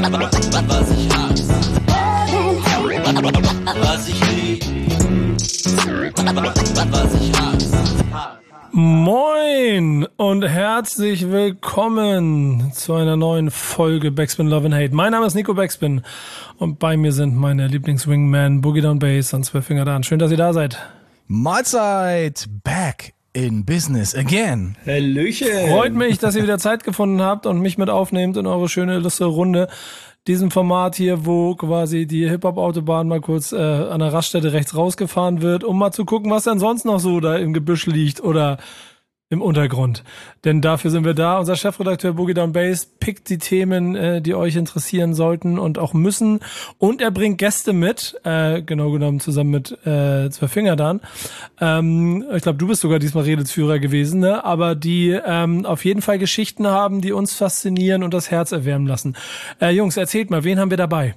Was ich hasse, was ich lieb, was ich hasse. Moin und herzlich willkommen zu einer neuen Folge Backspin Love and Hate. Mein Name ist Nico Backspin und bei mir sind meine Lieblingswingman Boogie Down Bass und Zwölffinger Dan. Schön, dass ihr da seid. Mahlzeit, back in business again. Hallöchen. Freut mich, dass ihr wieder Zeit gefunden habt und mich mit aufnehmt in eure schöne, lustige Runde. Diesem Format hier, wo quasi die Hip-Hop-Autobahn mal kurz an der Raststätte rechts rausgefahren wird, um mal zu gucken, was denn sonst noch so da im Gebüsch liegt oder im Untergrund. Denn dafür sind wir da. Unser Chefredakteur Boogie Down Bass pickt die Themen, die euch interessieren sollten und auch müssen. Und er bringt Gäste mit, genau genommen zusammen mit Zwölffinger Dan. Ich glaube, du bist sogar diesmal Redelsführer gewesen, ne? Aber die auf jeden Fall Geschichten haben, die uns faszinieren und das Herz erwärmen lassen. Jungs, erzählt mal, wen haben wir dabei?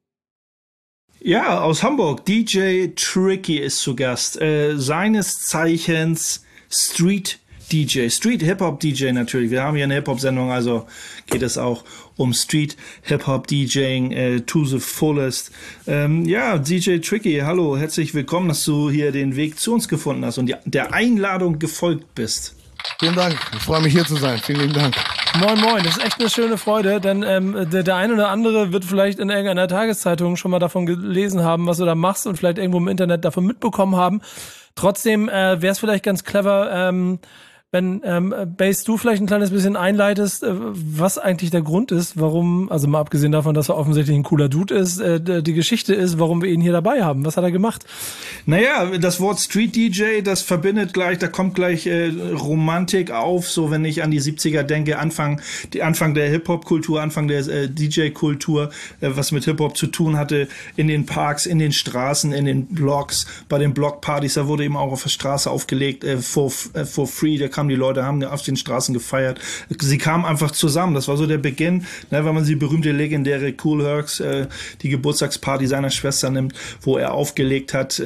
Ja, aus Hamburg. DJ Tricky ist zu Gast. Seines Zeichens Street Hip-Hop-DJ natürlich. Wir haben hier eine Hip-Hop-Sendung, also geht es auch um Street Hip-Hop-DJing to the fullest. Ja, DJ Tricky, hallo, herzlich willkommen, dass du hier den Weg zu uns gefunden hast und der Einladung gefolgt bist. Vielen Dank, ich freue mich hier zu sein. Vielen lieben Dank. Moin, moin, das ist echt eine schöne Freude, denn der eine oder andere wird vielleicht in irgendeiner Tageszeitung schon mal davon gelesen haben, was du da machst und vielleicht irgendwo im Internet davon mitbekommen haben. Trotzdem wäre es vielleicht ganz clever, wenn Bass, du vielleicht ein kleines bisschen einleitest, was eigentlich der Grund ist, warum, also mal abgesehen davon, dass er offensichtlich ein cooler Dude ist, die Geschichte ist, warum wir ihn hier dabei haben. Was hat er gemacht? Naja, das Wort Street DJ, das verbindet gleich, da kommt gleich Romantik auf, so wenn ich an die 70er denke, Anfang der Hip-Hop-Kultur, Anfang der DJ-Kultur, was mit Hip-Hop zu tun hatte, in den Parks, in den Straßen, in den Blocks, bei den Blockpartys, da wurde eben auch auf der Straße aufgelegt, for free, da die Leute, haben auf den Straßen gefeiert. Sie kamen einfach zusammen. Das war so der Beginn, ne, wenn man die berühmte, legendäre Kool Herc, die Geburtstagsparty seiner Schwester nimmt, wo er aufgelegt hat,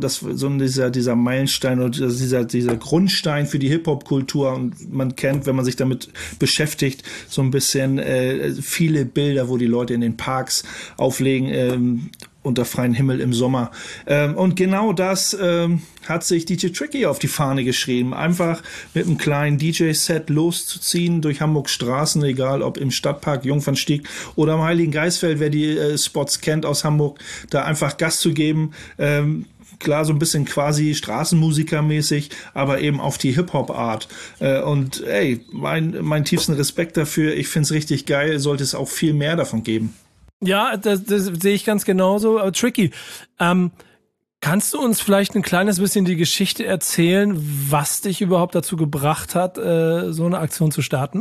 dieser Meilenstein und dieser Grundstein für die Hip-Hop-Kultur. Und man kennt, wenn man sich damit beschäftigt, so ein bisschen viele Bilder, wo die Leute in den Parks auflegen, unter freiem Himmel im Sommer. Und genau das hat sich DJ Tricky auf die Fahne geschrieben. Einfach mit einem kleinen DJ-Set loszuziehen durch Hamburgs Straßen, egal ob im Stadtpark Jungfernstieg oder am Heiligen Geistfeld, wer die Spots kennt aus Hamburg, da einfach Gas zu geben. Klar, so ein bisschen quasi Straßenmusikermäßig, aber eben auf die Hip-Hop-Art. Und ey, mein tiefsten Respekt dafür. Ich find's richtig geil. Sollte es auch viel mehr davon geben. Ja, das sehe ich ganz genauso. Aber Tricky, kannst du uns vielleicht ein kleines bisschen die Geschichte erzählen, was dich überhaupt dazu gebracht hat, so eine Aktion zu starten?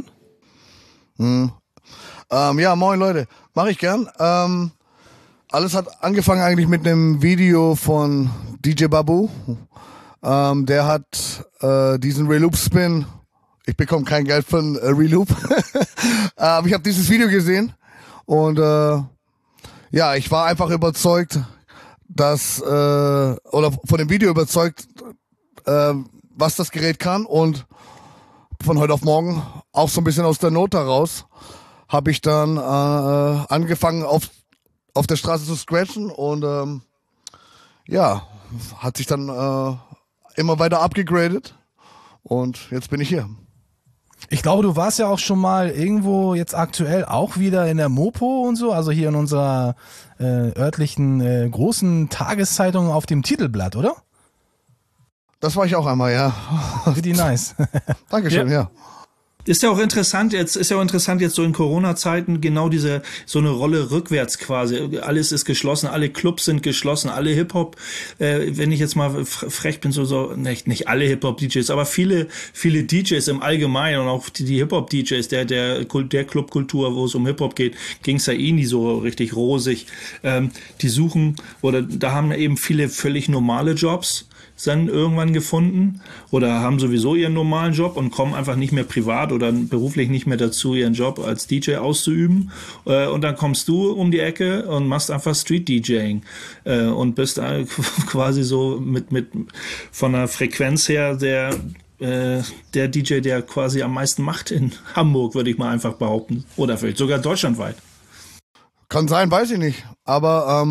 Ja, moin Leute, mache ich gern. Alles hat angefangen eigentlich mit einem Video von DJ Babu. Der hat diesen Reloop-Spin. Ich bekomme kein Geld von Reloop. Ich habe dieses Video gesehen. Und ja, ich war einfach überzeugt, oder von dem Video überzeugt, was das Gerät kann. Und von heute auf morgen, auch so ein bisschen aus der Not heraus, habe ich dann angefangen auf der Straße zu scratchen und ja, hat sich dann immer weiter upgegradet und jetzt bin ich hier. Ich glaube, du warst ja auch schon mal irgendwo jetzt aktuell auch wieder in der Mopo und so, also hier in unserer örtlichen großen Tageszeitung auf dem Titelblatt, oder? Das war ich auch einmal, ja. Pretty nice. Dankeschön, ja. Ist ja auch interessant jetzt so in Corona-Zeiten genau so eine Rolle rückwärts quasi. Alles ist geschlossen, alle Clubs sind geschlossen, alle Hip-Hop, wenn ich jetzt mal frech bin, nicht alle Hip-Hop-DJs, aber viele DJs im Allgemeinen und auch die Hip-Hop-DJs, der Clubkultur, wo es um Hip-Hop geht, ging's ja nie so richtig rosig. Die suchen, oder da haben eben viele völlig normale Jobs dann irgendwann gefunden oder haben sowieso ihren normalen Job und kommen einfach nicht mehr privat oder beruflich nicht mehr dazu, ihren Job als DJ auszuüben. Und dann kommst du um die Ecke und machst einfach Street-DJing und bist quasi so mit von der Frequenz her der DJ, der quasi am meisten macht in Hamburg, würde ich mal einfach behaupten. Oder vielleicht sogar deutschlandweit. Kann sein, weiß ich nicht. Aber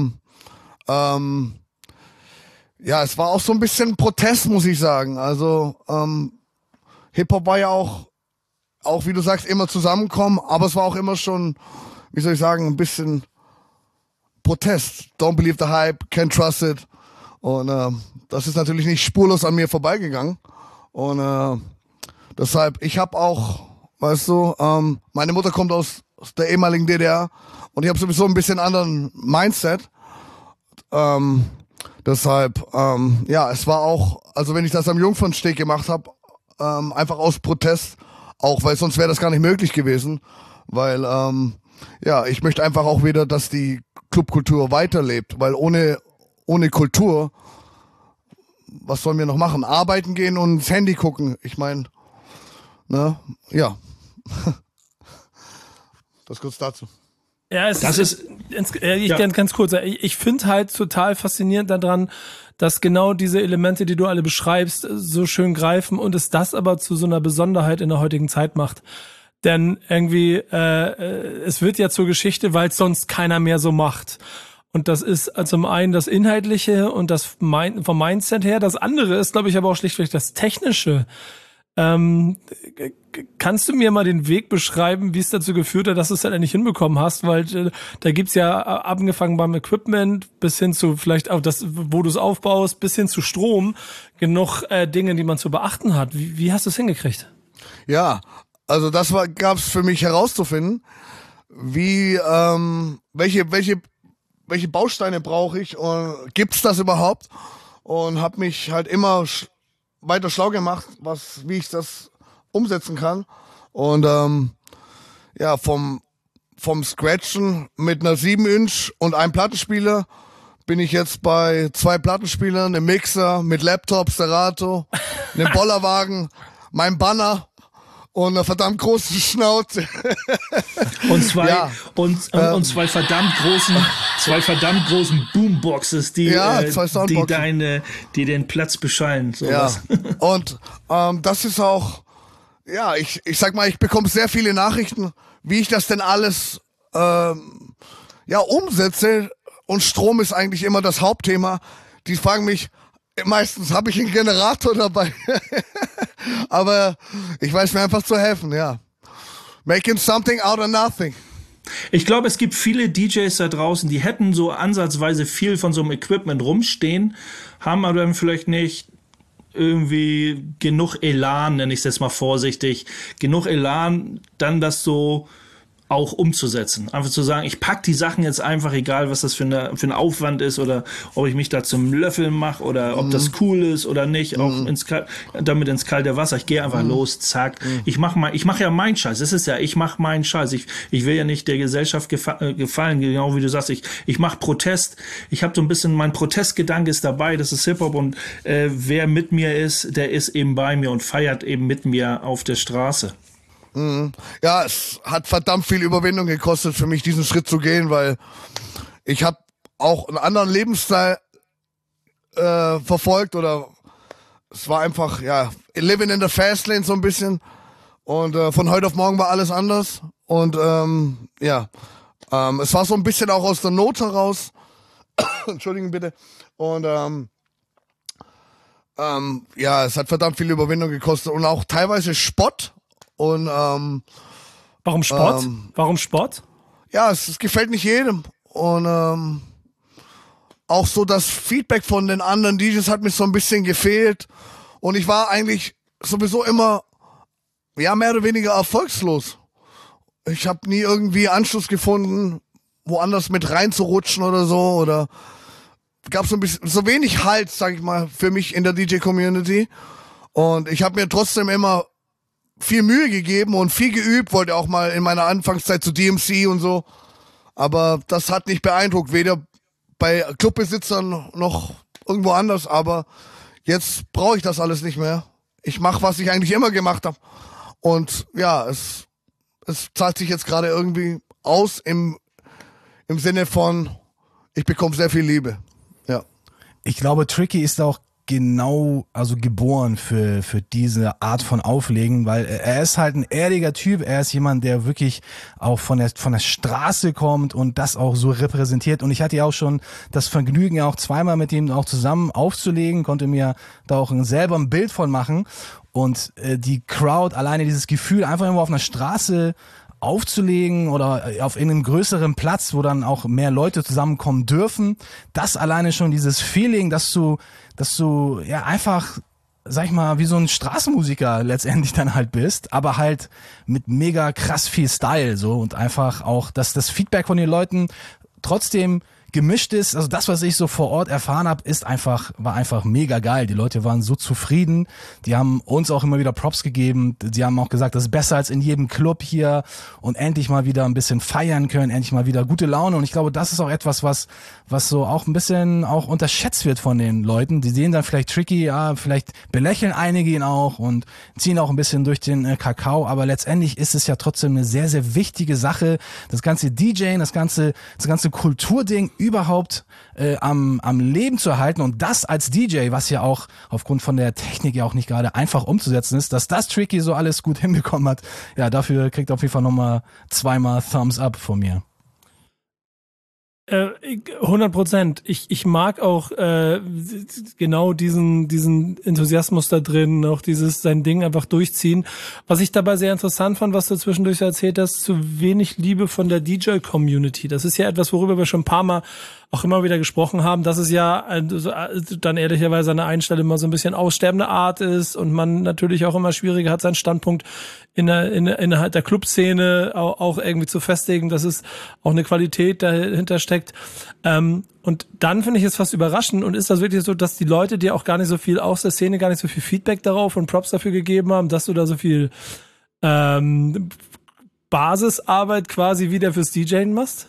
ja, es war auch so ein bisschen Protest, muss ich sagen. Also Hip-Hop war ja auch wie du sagst, immer zusammenkommen, aber es war auch immer schon, wie soll ich sagen, ein bisschen Protest. Don't believe the hype, can't trust it. Und das ist natürlich nicht spurlos an mir vorbeigegangen. Und deshalb, ich habe auch, weißt du, meine Mutter kommt aus der ehemaligen DDR und ich habe sowieso ein bisschen anderen Mindset. Deshalb, ja, es war auch, also wenn ich das am Jungfernsteg gemacht habe, einfach aus Protest, auch weil sonst wäre das gar nicht möglich gewesen, weil ja, ich möchte einfach auch wieder, dass die Clubkultur weiterlebt, weil ohne Kultur, was sollen wir noch machen? Arbeiten gehen und ins Handy gucken. Ich meine, ne, ja. Das kurz dazu. Ja, ganz kurz. Ich finde halt total faszinierend daran, dass genau diese Elemente, die du alle beschreibst, so schön greifen und es das aber zu so einer Besonderheit in der heutigen Zeit macht. Denn irgendwie, es wird ja zur Geschichte, weil es sonst keiner mehr so macht. Und das ist zum einen das Inhaltliche und das vom Mindset her. Das andere ist, glaube ich, aber auch schlichtweg das Technische. Kannst du mir mal den Weg beschreiben, wie es dazu geführt hat, dass du es halt nicht hinbekommen hast? Weil da gibt's ja angefangen beim Equipment bis hin zu vielleicht auch das, wo du es aufbaust, bis hin zu Strom, genug Dinge, die man zu beachten hat. Wie hast du es hingekriegt? Ja, also das gab's für mich herauszufinden, wie welche Bausteine brauche ich und gibt's das überhaupt? Und habe mich halt immer weiter schlau gemacht, wie ich das umsetzen kann. Und ja, vom Scratchen mit einer 7-Inch und einem Plattenspieler bin ich jetzt bei 2 Plattenspielern, einem Mixer mit Laptop, Serato, einem Bollerwagen, meinem Banner und einer verdammt großen Schnauze. Und zwei, Ja. und zwei verdammt großen Boomboxes, die zwei Soundboxen. die den Platz beschallen. Sowas. Ja. Und das ist auch, ja, ich sag mal, ich bekomme sehr viele Nachrichten, wie ich das denn alles ja umsetze. Und Strom ist eigentlich immer das Hauptthema. Die fragen mich, meistens habe ich einen Generator dabei. Aber ich weiß mir einfach zu helfen, ja. Making something out of nothing. Ich glaube, es gibt viele DJs da draußen, die hätten so ansatzweise viel von so einem Equipment rumstehen, haben aber dann vielleicht nicht irgendwie genug Elan, nenne ich es jetzt mal vorsichtig, genug Elan, dann das so auch umzusetzen. Einfach zu sagen, ich pack die Sachen jetzt einfach, egal was das für ein Aufwand ist oder ob ich mich da zum Löffeln mache oder ob das cool ist oder nicht, auch damit ins kalte Wasser. Ich gehe einfach los, zack. Ich mache ja meinen Scheiß. Das ist ja, ich mache meinen Scheiß. Ich will ja nicht der Gesellschaft gefallen, genau wie du sagst. Ich mache Protest. Ich habe so ein bisschen, mein Protestgedanke ist dabei, das ist Hip-Hop und wer mit mir ist, der ist eben bei mir und feiert eben mit mir auf der Straße. Ja, es hat verdammt viel Überwindung gekostet für mich, diesen Schritt zu gehen, weil ich habe auch einen anderen Lebensstil verfolgt oder es war einfach, ja, living in the fast lane so ein bisschen und von heute auf morgen war alles anders und ja, es war so ein bisschen auch aus der Not heraus, Entschuldigen bitte, und ja, es hat verdammt viel Überwindung gekostet und auch teilweise Spott. Und Warum Sport? Warum Sport? Ja, es gefällt nicht jedem. Und auch so das Feedback von den anderen DJs hat mir so ein bisschen gefehlt. Und ich war eigentlich sowieso immer, ja, mehr oder weniger erfolgslos. Ich habe nie irgendwie Anschluss gefunden, woanders mit reinzurutschen oder so. Oder gab so ein bisschen, so wenig Halt, sag ich mal, für mich in der DJ-Community. Und ich habe mir trotzdem immer viel Mühe gegeben und viel geübt, wollte auch mal in meiner Anfangszeit zu DMC und so. Aber das hat nicht beeindruckt, weder bei Clubbesitzern noch irgendwo anders. Aber jetzt brauche ich das alles nicht mehr. Ich mache, was ich eigentlich immer gemacht habe. Und ja, es zahlt sich jetzt gerade irgendwie aus im Sinne von, ich bekomme sehr viel Liebe. Ja. Ich glaube, Tricky ist auch genau, also geboren für diese Art von Auflegen, weil er ist halt ein ehrlicher Typ, er ist jemand, der wirklich auch von der Straße kommt und das auch so repräsentiert, und ich hatte ja auch schon das Vergnügen, ja auch zweimal mit ihm auch zusammen aufzulegen, konnte mir da auch selber ein Bild von machen, und die Crowd, alleine dieses Gefühl, einfach irgendwo auf einer Straße aufzulegen oder auf irgendeinem größeren Platz, wo dann auch mehr Leute zusammenkommen dürfen, das alleine schon, dieses Feeling, dass du ja einfach, sag ich mal, wie so ein Straßenmusiker letztendlich dann halt bist, aber halt mit mega krass viel Style so, und einfach auch, dass das Feedback von den Leuten trotzdem gemischt ist, also das, was ich so vor Ort erfahren habe, war einfach mega geil. Die Leute waren so zufrieden, die haben uns auch immer wieder Props gegeben, die haben auch gesagt, das ist besser als in jedem Club hier, und endlich mal wieder ein bisschen feiern können, endlich mal wieder gute Laune, und ich glaube, das ist auch etwas, was so auch ein bisschen auch unterschätzt wird von den Leuten. Die sehen dann vielleicht Tricky, ja, vielleicht belächeln einige ihn auch und ziehen auch ein bisschen durch den Kakao, aber letztendlich ist es ja trotzdem eine sehr, sehr wichtige Sache, das ganze DJing, das ganze Kulturding überhaupt am Leben zu erhalten, und das als DJ, was ja auch aufgrund von der Technik ja auch nicht gerade einfach umzusetzen ist, dass das Tricky so alles gut hinbekommen hat, ja, dafür kriegt auf jeden Fall nochmal zweimal Thumbs up von mir. 100%. Ich mag auch genau diesen Enthusiasmus da drin, auch dieses sein Ding einfach durchziehen. Was ich dabei sehr interessant fand, was du zwischendurch erzählt hast, zu wenig Liebe von der DJ-Community. Das ist ja etwas, worüber wir schon ein paar Mal auch immer wieder gesprochen haben, dass es ja dann ehrlicherweise an der einen Stelle immer so ein bisschen aussterbende Art ist und man natürlich auch immer schwieriger hat, seinen Standpunkt innerhalb der Clubszene auch irgendwie zu festigen, dass es auch eine Qualität dahinter steckt. Und dann finde ich es fast überraschend, und ist das wirklich so, dass die Leute dir auch gar nicht so viel aus der Szene, gar nicht so viel Feedback darauf und Props dafür gegeben haben, dass du da so viel Basisarbeit quasi wieder fürs DJen machst?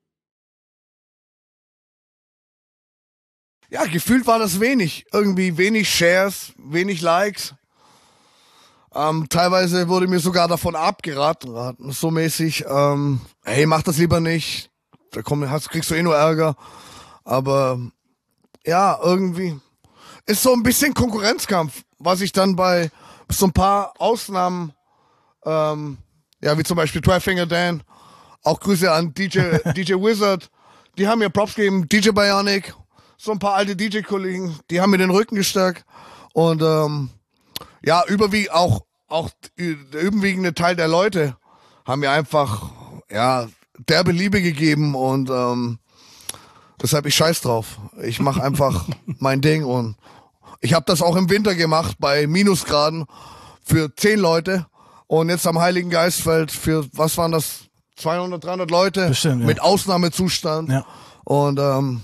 Ja, gefühlt war das wenig. Irgendwie wenig Shares, wenig Likes. Teilweise wurde mir sogar davon abgeraten, so mäßig, hey, mach das lieber nicht, kriegst du eh nur Ärger. Aber ja, irgendwie ist so ein bisschen Konkurrenzkampf, was ich dann bei so ein paar Ausnahmen, ja, wie zum Beispiel 12-Finger Dan, auch Grüße an DJ Wizard, die haben mir Props gegeben, DJ Bionic, so ein paar alte DJ-Kollegen, die haben mir den Rücken gestärkt, und ja, überwiegend auch der überwiegende Teil der Leute haben mir einfach, ja, derbe Liebe gegeben, und deshalb ich scheiß drauf. Ich mache einfach mein Ding, und ich habe das auch im Winter gemacht bei Minusgraden für 10 Leute, und jetzt am Heiligen Geistfeld für, was waren das, 200, 300 Leute. Bestimmt, ja. Mit Ausnahmezustand, ja. Und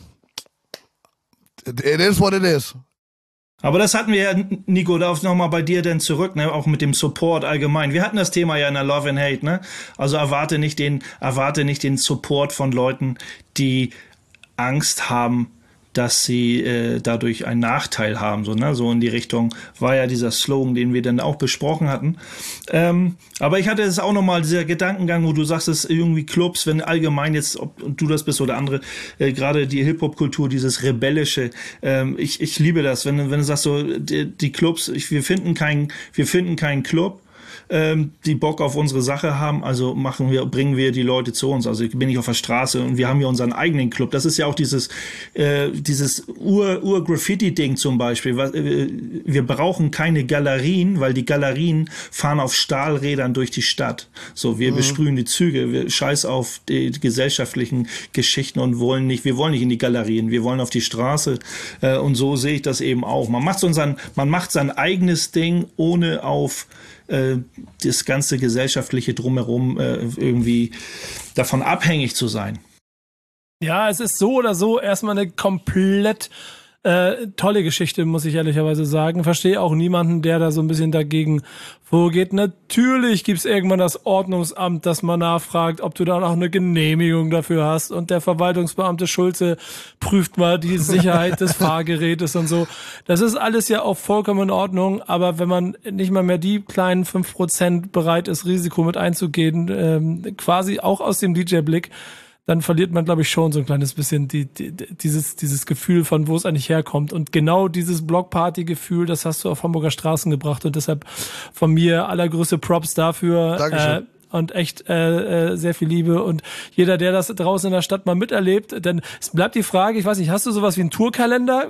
it is what it is. Aber das hatten wir ja, Nico, darauf nochmal bei dir denn zurück, ne, auch mit dem Support allgemein. Wir hatten das Thema ja in der Love and Hate, ne? Also erwarte nicht den Support von Leuten, die Angst haben, dass sie dadurch einen Nachteil haben, so, ne? So in die Richtung war ja dieser Slogan, den wir dann auch besprochen hatten. Aber ich hatte es auch nochmal, dieser Gedankengang, wo du sagst, es irgendwie Clubs, wenn allgemein jetzt, ob du das bist oder andere, gerade die Hip-Hop-Kultur, dieses Rebellische, ich liebe das, wenn du sagst so, die Clubs, wir finden keinen Club, die Bock auf unsere Sache haben, also bringen wir die Leute zu uns. Also bin ich auf der Straße und wir haben hier unseren eigenen Club. Das ist ja auch dieses Ur-Graffiti-Ding zum Beispiel. Wir brauchen keine Galerien, weil die Galerien fahren auf Stahlrädern durch die Stadt. So, wir besprühen die Züge, wir scheiß auf die gesellschaftlichen Geschichten und wir wollen nicht in die Galerien, wir wollen auf die Straße. Und so sehe ich das eben auch. Man macht sein eigenes Ding, ohne auf das ganze gesellschaftliche Drumherum irgendwie davon abhängig zu sein. Ja, es ist so oder so erstmal eine komplett tolle Geschichte, muss ich ehrlicherweise sagen. Verstehe auch niemanden, der da so ein bisschen dagegen vorgeht. Natürlich gibt's irgendwann das Ordnungsamt, das mal nachfragt, ob du da noch eine Genehmigung dafür hast. Und der Verwaltungsbeamte Schulze prüft mal die Sicherheit des Fahrgerätes und so. Das ist alles ja auch vollkommen in Ordnung. Aber wenn man nicht mal mehr die kleinen 5% bereit ist, Risiko mit einzugehen, quasi auch aus dem DJ-Blick, dann verliert man, glaube ich, schon so ein kleines bisschen dieses Gefühl von, wo es eigentlich herkommt. Und genau dieses Blockparty-Gefühl, das hast du auf Hamburger Straßen gebracht. Und deshalb von mir allergrößte Props dafür. Dankeschön. Und echt sehr viel Liebe. Und jeder, der das draußen in der Stadt mal miterlebt, denn es bleibt die Frage, ich weiß nicht, hast du sowas wie einen Tourkalender?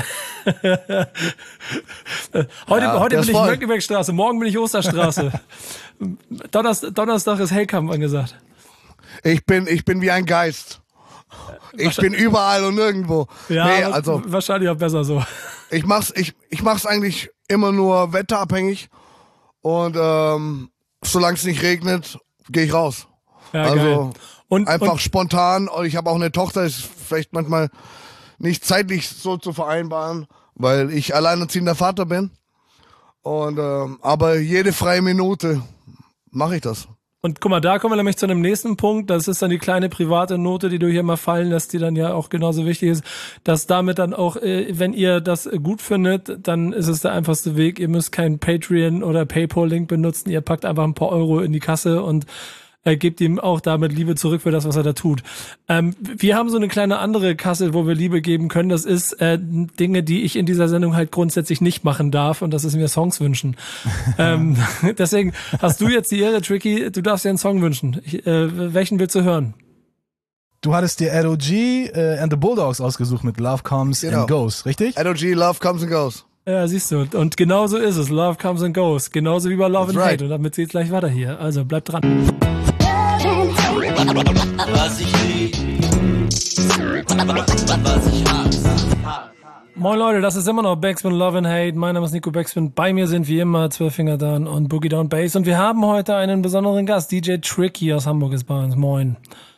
Heute bin ich Mönckebergstraße, morgen bin ich Osterstraße. Donnerstag ist Hellkamp angesagt. Ich bin wie ein Geist. Ich bin überall und nirgendwo. Ja, nee, also wahrscheinlich auch besser so. ich mach's eigentlich immer nur wetterabhängig und solange es nicht regnet, gehe ich raus. Ja, also geil. Und einfach spontan. Und ich habe auch eine Tochter, ist vielleicht manchmal nicht zeitlich so zu vereinbaren, weil ich alleinerziehender Vater bin. Und aber jede freie Minute mache ich das. Und guck mal, da kommen wir nämlich zu einem nächsten Punkt. Das ist dann die kleine private Note, die du hier mal fallen lässt, die dann ja auch genauso wichtig ist, dass damit dann auch, wenn ihr das gut findet, dann ist es der einfachste Weg. Ihr müsst keinen Patreon oder PayPal-Link benutzen. Ihr packt einfach ein paar Euro in die Kasse und gebt ihm auch damit Liebe zurück für das, was er da tut. Wir haben so eine kleine andere Kasse, wo wir Liebe geben können. Das ist Dinge, die ich in dieser Sendung halt grundsätzlich nicht machen darf, und das ist mir Songs wünschen. Deswegen hast du jetzt die Ehre, Tricky, du darfst dir einen Song wünschen. Welchen willst du hören? Du hattest dir LOG and the Bulldogs ausgesucht mit Love Comes and Goes, richtig? LOG, Love Comes and Goes. Ja, siehst du. Und genau so ist es. Love comes and goes. Genauso wie bei Love That's and right. Hate. Und damit geht's gleich weiter hier. Also bleibt dran. Was ich lieb, was ich hasse. Moin Leute, das ist immer noch Backspin Love and Hate. Mein Name ist Nico Backspin. Bei mir sind wie immer 12 Finger Down und Boogie Down Bass. Und wir haben heute einen besonderen Gast. DJ Tricky aus Hamburg ist bei uns. Moin.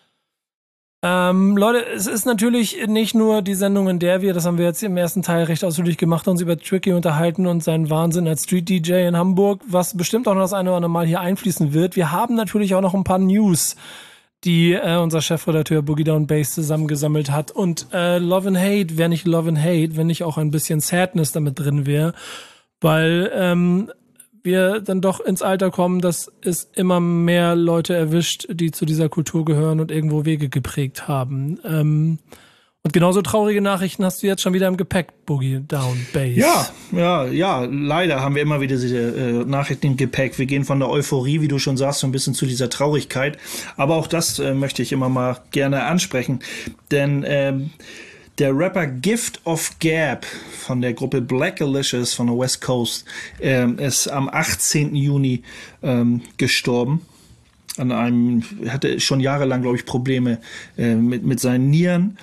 Leute, es ist natürlich nicht nur die Sendung, in der wir, das haben wir jetzt im ersten Teil recht ausführlich gemacht, uns über Tricky unterhalten und seinen Wahnsinn als Street-DJ in Hamburg, was bestimmt auch noch das eine oder andere Mal hier einfließen wird. Wir haben natürlich auch noch ein paar News, die unser Chefredakteur Boogie Down Bass zusammengesammelt hat. Und Love and Hate wäre nicht Love and Hate, wenn nicht auch ein bisschen Sadness damit drin wäre, weil wir dann doch ins Alter kommen, dass es immer mehr Leute erwischt, die zu dieser Kultur gehören und irgendwo Wege geprägt haben. Und genauso traurige Nachrichten hast du jetzt schon wieder im Gepäck, Boogie Down Bass. Ja, leider haben wir immer wieder diese Nachrichten im Gepäck. Wir gehen von der Euphorie, wie du schon sagst, so ein bisschen zu dieser Traurigkeit. Aber auch das möchte ich immer mal gerne ansprechen. Denn der Rapper Gift of Gab von der Gruppe Black Alicious von der West Coast ist am 18. Juni gestorben. Hatte schon jahrelang, glaube ich, Probleme mit seinen Nieren.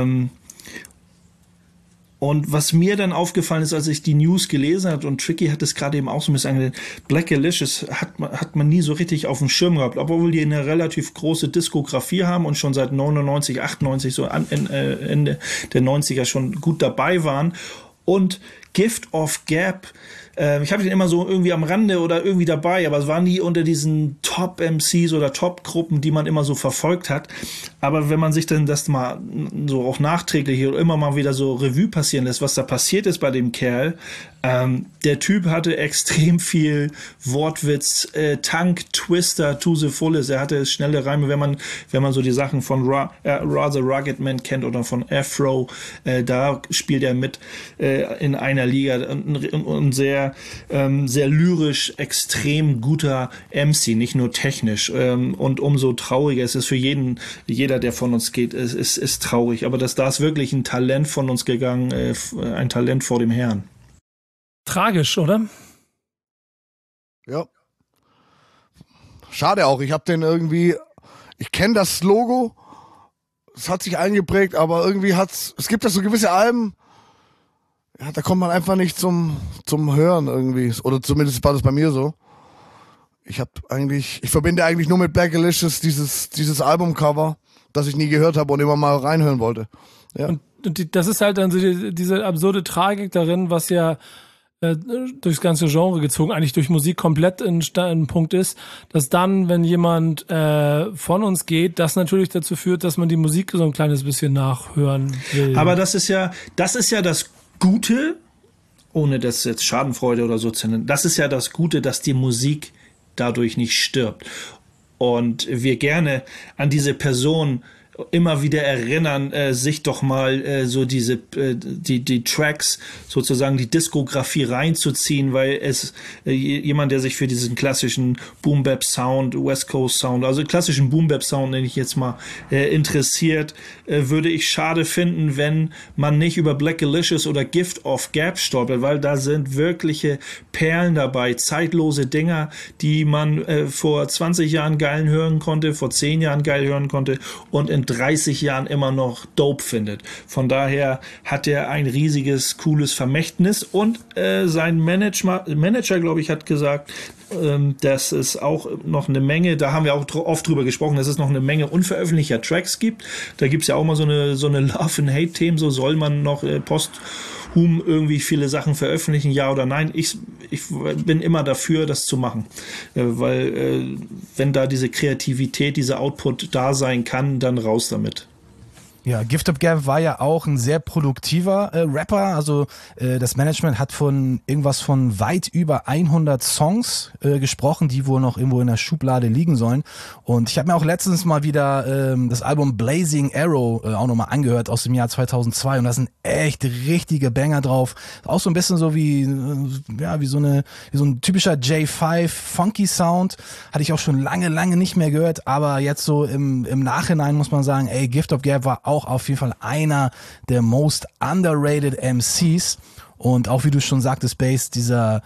Und was mir dann aufgefallen ist, als ich die News gelesen habe, und Tricky hat es gerade eben auch so ein bisschen angedacht, Black Alicious hat man nie so richtig auf dem Schirm gehabt, obwohl die eine relativ große Diskografie haben und schon seit 99, 98, so Ende der 90er schon gut dabei waren. Und Gift of Gab, ich habe den immer so irgendwie am Rande oder irgendwie dabei, aber es waren nie unter diesen Top-MCs oder Top-Gruppen, die man immer so verfolgt hat. Aber wenn man sich dann das mal so auch nachträglich oder immer mal wieder so Revue passieren lässt, was da passiert ist bei dem Kerl, der Typ hatte extrem viel Wortwitz, Tank, Twister, to the fullest. Er hatte schnelle Reime, wenn man so die Sachen von Rather Rugged Man kennt oder von Afro, da spielt er mit in einer Liga und sehr lyrisch, extrem guter MC, nicht nur technisch. Und umso trauriger ist es für jeder, der von uns geht, ist traurig. Aber da ist wirklich ein Talent von uns gegangen, ein Talent vor dem Herrn. Tragisch, oder? Ja. Schade auch. Ich kenne das Logo, es hat sich eingeprägt, aber irgendwie es gibt ja so gewisse Alben, ja, da kommt man einfach nicht zum Hören irgendwie. Oder zumindest war das bei mir so. Ich verbinde eigentlich nur mit Black Alicious dieses Albumcover, das ich nie gehört habe und immer mal reinhören wollte. Ja. Und das ist halt dann so diese absurde Tragik darin, was ja durchs ganze Genre gezogen, eigentlich durch Musik komplett ein Punkt ist, dass dann, wenn jemand von uns geht, das natürlich dazu führt, dass man die Musik so ein kleines bisschen nachhören will. Aber das ist ja das Gute, ohne das jetzt Schadenfreude oder so zu nennen, das ist ja das Gute, dass die Musik dadurch nicht stirbt. Und wir gerne an diese Person immer wieder erinnern, sich doch mal so die Tracks, sozusagen die Diskografie reinzuziehen, weil es jemand, der sich für diesen klassischen Boom-Bap-Sound, West Coast Sound, also klassischen Boom-Bap-Sound, nenne ich jetzt mal, interessiert, würde ich schade finden, wenn man nicht über Blackalicious oder Gift of Gab stolpert, weil da sind wirkliche Perlen dabei, zeitlose Dinger, die man vor 20 Jahren geil hören konnte, vor 10 Jahren geil hören konnte und in 30 Jahren immer noch dope findet. Von daher hat er ein riesiges, cooles Vermächtnis und sein Manager, glaube ich, hat gesagt, dass es auch noch eine Menge, da haben wir auch oft drüber gesprochen, dass es noch eine Menge unveröffentlichter Tracks gibt. Da gibt es ja auch mal so eine Love- and Hate-Themen, so soll man noch posthum irgendwie viele Sachen veröffentlichen, ja oder nein. Ich bin immer dafür, das zu machen, weil wenn da diese Kreativität, dieser Output da sein kann, dann raus damit. Ja, Gift of Gab war ja auch ein sehr produktiver Rapper, also das Management hat von irgendwas von weit über 100 Songs gesprochen, die wohl noch irgendwo in der Schublade liegen sollen, und ich habe mir auch letztens mal wieder das Album Blazing Arrow auch nochmal angehört aus dem Jahr 2002 und da sind echt richtige Banger drauf, auch so ein bisschen so wie so ein typischer J5 Funky Sound, hatte ich auch schon lange nicht mehr gehört, aber jetzt so im Nachhinein muss man sagen, ey, Gift of Gab war auch auf jeden Fall einer der most underrated MCs und auch wie du schon sagtest, Bass, dieses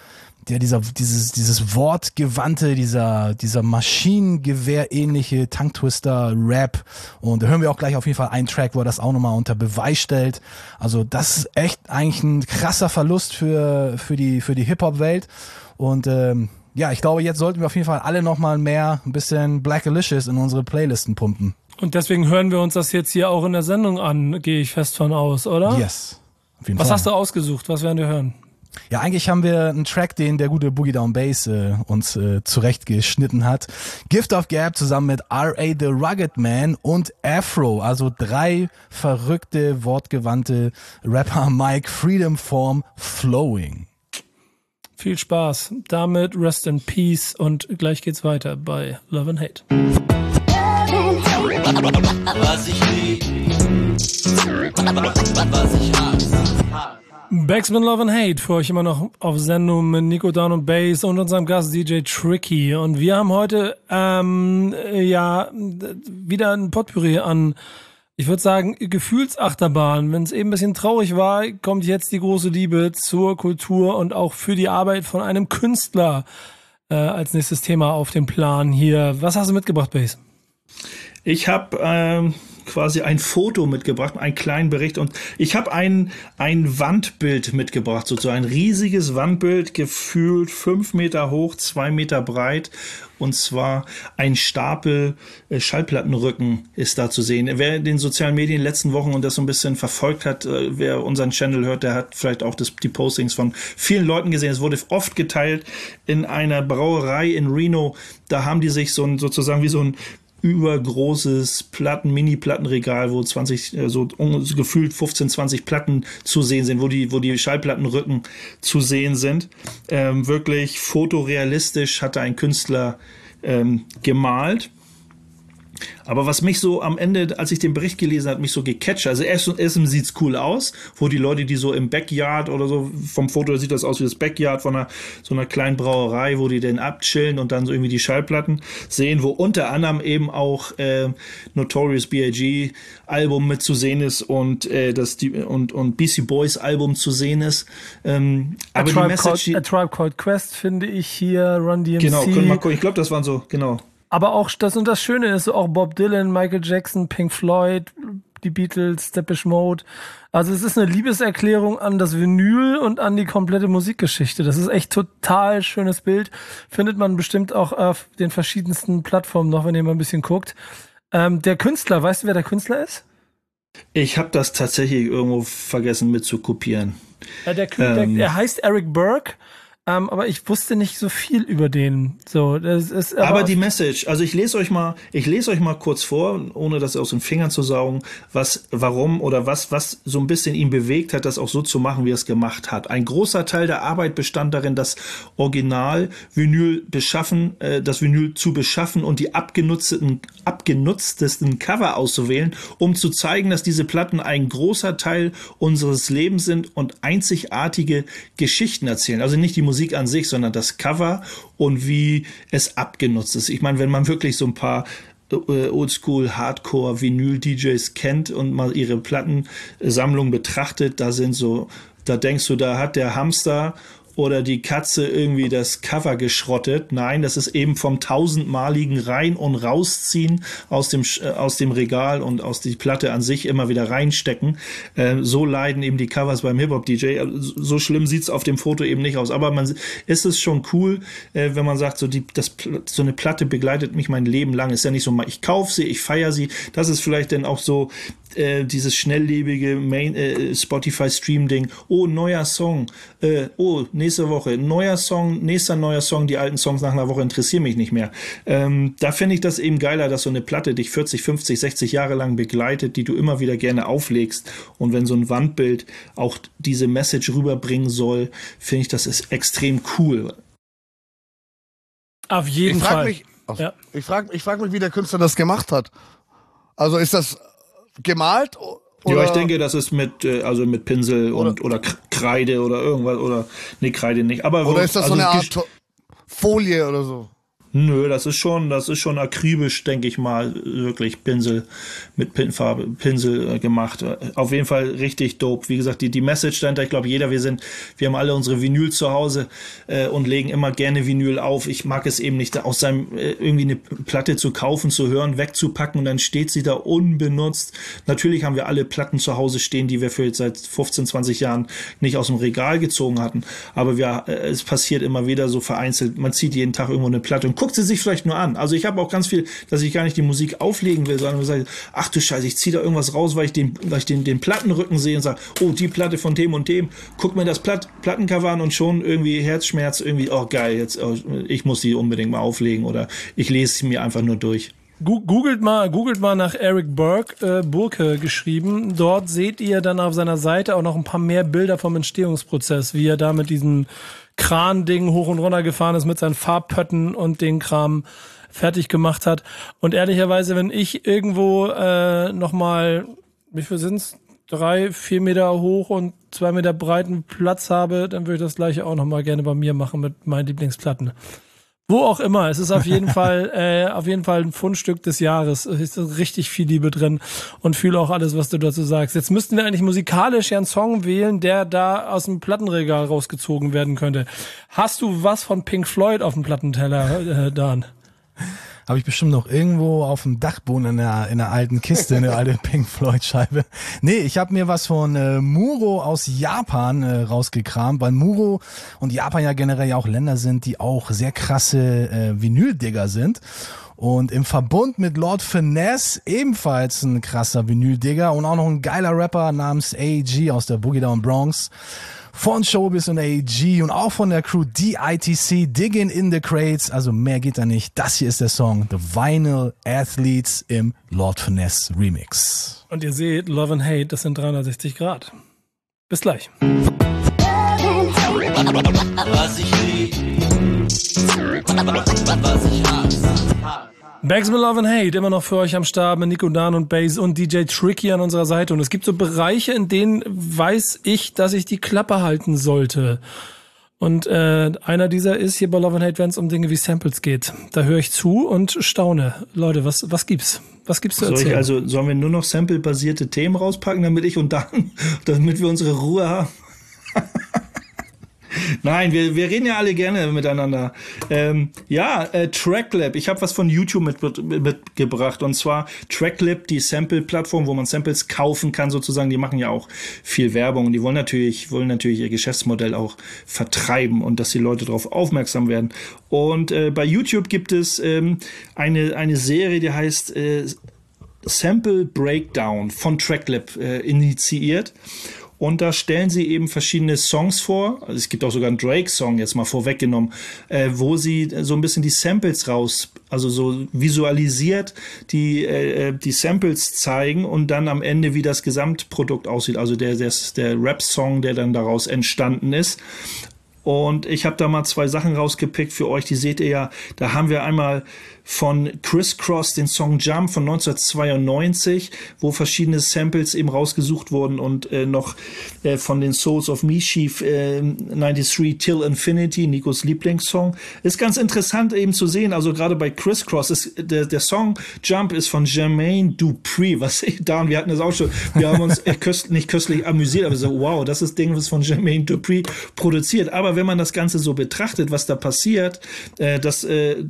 wortgewandte, dieser Maschinengewehr-ähnliche Tongue-Twister-Rap, und da hören wir auch gleich auf jeden Fall einen Track, wo er das auch nochmal unter Beweis stellt. Also das ist echt eigentlich ein krasser Verlust für die Hip-Hop-Welt und ich glaube, jetzt sollten wir auf jeden Fall alle nochmal ein bisschen Blackalicious in unsere Playlisten pumpen. Und deswegen hören wir uns das jetzt hier auch in der Sendung an, gehe ich fest von aus, oder? Yes, auf jeden Was Fall. hast du ausgesucht? Was werden wir hören? Ja, eigentlich haben wir einen Track, den der gute Boogie Down Bass uns zurechtgeschnitten hat. Gift of Gab zusammen mit R.A. The Rugged Man und Afro, also 3 verrückte, wortgewandte Rapper. Mike Freedom Form Flowing. Viel Spaß. Damit Rest in Peace und gleich geht's weiter bei Love and Hate. Was ich lieb, was ich hasse. Backspin Love and Hate für euch immer noch auf Sendung mit Nico Down und Bass und unserem Gast DJ Tricky. Und wir haben heute wieder ein Potpourri an, ich würde sagen, Gefühlsachterbahn. Wenn es eben ein bisschen traurig war, kommt jetzt die große Liebe zur Kultur und auch für die Arbeit von einem Künstler als nächstes Thema auf dem Plan hier. Was hast du mitgebracht, Bass? Ich habe quasi ein Foto mitgebracht, einen kleinen Bericht, und ich habe ein Wandbild mitgebracht, sozusagen ein riesiges Wandbild, gefühlt 5 Meter hoch, 2 Meter breit, und zwar ein Stapel Schallplattenrücken ist da zu sehen. Wer in den sozialen Medien in den letzten Wochen und das so ein bisschen verfolgt hat, wer unseren Channel hört, der hat vielleicht auch die Postings von vielen Leuten gesehen. Es wurde oft geteilt in einer Brauerei in Reno. Da haben die sich sozusagen wie so ein übergroßes Mini-Plattenregal, wo 20, so gefühlt 15, 20 Platten zu sehen sind, wo die Schallplattenrücken zu sehen sind. Wirklich fotorealistisch hatte ein Künstler gemalt. Aber was mich so am Ende, als ich den Bericht gelesen habe, mich so gecatcht, also erstens sieht's cool aus, wo die Leute, die so im Backyard oder so, vom Foto sieht das aus wie das Backyard von so einer kleinen Brauerei, wo die dann abchillen und dann so irgendwie die Schallplatten sehen, wo unter anderem eben auch Notorious B.I.G. Album mit zu sehen ist und und BC Boys Album zu sehen ist. Aber die Message, A Tribe Called Quest finde ich hier, Run DMC. Genau, können wir mal gucken. Ich glaube, das waren so, genau. Aber auch das Schöne ist auch Bob Dylan, Michael Jackson, Pink Floyd, die Beatles, Depeche Mode. Also es ist eine Liebeserklärung an das Vinyl und an die komplette Musikgeschichte. Das ist echt total schönes Bild. Findet man bestimmt auch auf den verschiedensten Plattformen noch, wenn ihr mal ein bisschen guckt. Der Künstler, weißt du, wer der Künstler ist? Ich habe das tatsächlich irgendwo vergessen mit zu kopieren. Er heißt Eric Burke. Aber ich wusste nicht so viel über den. So, das ist aber die Message, also ich lese euch mal kurz vor, ohne das aus den Fingern zu saugen, was so ein bisschen ihn bewegt hat, das auch so zu machen, wie er es gemacht hat. Ein großer Teil der Arbeit bestand darin, das Original-Vinyl das Vinyl zu beschaffen und die abgenutzten abgenutztesten Cover auszuwählen, um zu zeigen, dass diese Platten ein großer Teil unseres Lebens sind und einzigartige Geschichten erzählen. Also nicht die Musik an sich, sondern das Cover und wie es abgenutzt ist. Ich meine, wenn man wirklich so ein paar Oldschool, Hardcore, Vinyl-DJs kennt und mal ihre Plattensammlung betrachtet, da denkst du, da hat der Hamster oder die Katze irgendwie das Cover geschrottet. Nein, das ist eben vom tausendmaligen Rein- und Rausziehen aus dem Regal und aus die Platte an sich immer wieder reinstecken. So leiden eben die Covers beim Hip-Hop-DJ. So schlimm sieht's auf dem Foto eben nicht aus. Aber ist es schon cool, wenn man sagt, so eine Platte begleitet mich mein Leben lang. Ist ja nicht so, ich kaufe sie, ich feiere sie. Das ist vielleicht dann auch so dieses schnelllebige Spotify-Stream-Ding. Oh, neuer Song. Nächste Woche. Nächster neuer Song. Die alten Songs nach einer Woche interessieren mich nicht mehr. Da finde ich das eben geiler, dass so eine Platte dich 40, 50, 60 Jahre lang begleitet, die du immer wieder gerne auflegst. Und wenn so ein Wandbild auch diese Message rüberbringen soll, finde ich, das ist extrem cool. Auf jeden Fall. Ich frag mich, wie der Künstler das gemacht hat. Also ist das gemalt? Oder? Ja, ich denke, das ist mit Pinsel oder Kreide oder irgendwas Kreide nicht. Aber oder ist das so eine Art Folie oder so? Nö, das ist schon akribisch, denke ich mal, wirklich Pinsel gemacht. Auf jeden Fall richtig dope. Wie gesagt, die Message dahinter, ich glaube, wir haben alle unsere Vinyl zu Hause und legen immer gerne Vinyl auf. Ich mag es eben nicht, aus seinem irgendwie eine Platte zu kaufen, zu hören, wegzupacken und dann steht sie da unbenutzt. Natürlich haben wir alle Platten zu Hause stehen, die wir für jetzt seit 15, 20 Jahren nicht aus dem Regal gezogen hatten. Aber es passiert immer wieder so vereinzelt. Man zieht jeden Tag irgendwo eine Platte und guckt sie sich vielleicht nur an. Also ich habe auch ganz viel, dass ich gar nicht die Musik auflegen will, sondern sage, ach du Scheiße, ich ziehe da irgendwas raus, weil ich den Plattenrücken sehe und sage, oh, die Platte von dem und dem, guck mir das Plattencover an und schon irgendwie Herzschmerz, irgendwie, oh geil, jetzt, ich muss die unbedingt mal auflegen oder ich lese sie mir einfach nur durch. Googelt mal nach Eric Burke geschrieben. Dort seht ihr dann auf seiner Seite auch noch ein paar mehr Bilder vom Entstehungsprozess, wie er da mit diesem Kran-Ding hoch und runter gefahren ist mit seinen Farbpötten und den Kram fertig gemacht hat. Und ehrlicherweise, wenn ich irgendwo nochmal, wie viel sind's? 3-4 Meter hoch und 2 Meter breiten Platz habe, dann würde ich das gleiche auch nochmal gerne bei mir machen mit meinen Lieblingsplatten. Wo auch immer. Es ist auf jeden Fall ein Fundstück des Jahres. Es ist richtig viel Liebe drin und fühle auch alles, was du dazu sagst. Jetzt müssten wir eigentlich musikalisch ja einen Song wählen, der da aus dem Plattenregal rausgezogen werden könnte. Hast du was von Pink Floyd auf dem Plattenteller, Dan? Habe ich bestimmt noch irgendwo auf dem Dachboden in einer alten Kiste, eine alte Pink Floyd Scheibe. Nee, ich habe mir was von Muro aus Japan rausgekramt, weil Muro und Japan ja generell ja auch Länder sind, die auch sehr krasse Vinyl-Digger sind. Und im Verbund mit Lord Finesse ebenfalls ein krasser Vinyl-Digger und auch noch ein geiler Rapper namens AEG aus der Boogie Down Bronx. Von Showbiz und AEG und auch von der Crew DITC, Digging in the Crates, also mehr geht da nicht. Das hier ist der Song The Vinyl Athletes im Lord Finesse Remix. Und ihr seht, Love and Hate, das sind 360 Grad. Bis gleich. Was ich lieb, was ich hasse. Bags with Love and Hate, immer noch für euch am Start mit Nico, Dan und Bass und DJ Tricky an unserer Seite. Und es gibt so Bereiche, in denen weiß ich, dass ich die Klappe halten sollte. Und einer dieser ist hier bei Love and Hate, wenn es um Dinge wie Samples geht. Da höre ich zu und staune. Leute, was gibt's? Was gibt's zu erzählen? Sollen wir nur noch Sample-basierte Themen rauspacken, damit wir unsere Ruhe haben? Nein, wir reden ja alle gerne miteinander. Tracklab. Ich habe was von YouTube mitgebracht. Und zwar Tracklab, die Sample-Plattform, wo man Samples kaufen kann sozusagen. Die machen ja auch viel Werbung. Und die wollen natürlich ihr Geschäftsmodell auch vertreiben und dass die Leute darauf aufmerksam werden. Und bei YouTube gibt es eine Serie, die heißt Sample Breakdown von Tracklab initiiert. Und da stellen sie eben verschiedene Songs vor. Also es gibt auch sogar einen Drake-Song, jetzt mal vorweggenommen, wo sie so ein bisschen die Samples also so visualisiert die Samples zeigen und dann am Ende, wie das Gesamtprodukt aussieht. Also der Rap-Song, der dann daraus entstanden ist. Und ich habe da mal 2 Sachen rausgepickt für euch, die seht ihr ja. Da haben wir einmal von Criss Cross den Song Jump von 1992, wo verschiedene Samples eben rausgesucht wurden und noch von den Souls of Mischief 93 Till Infinity, Nikos Lieblingssong. Ist ganz interessant eben zu sehen, also gerade bei Criss Cross ist der Song Jump ist von Jermaine Dupri, wir hatten das auch schon, wir haben uns nicht köstlich amüsiert, aber so, wow, das ist Ding, was von Jermaine Dupri produziert. Aber wenn man das Ganze so betrachtet, was da passiert, das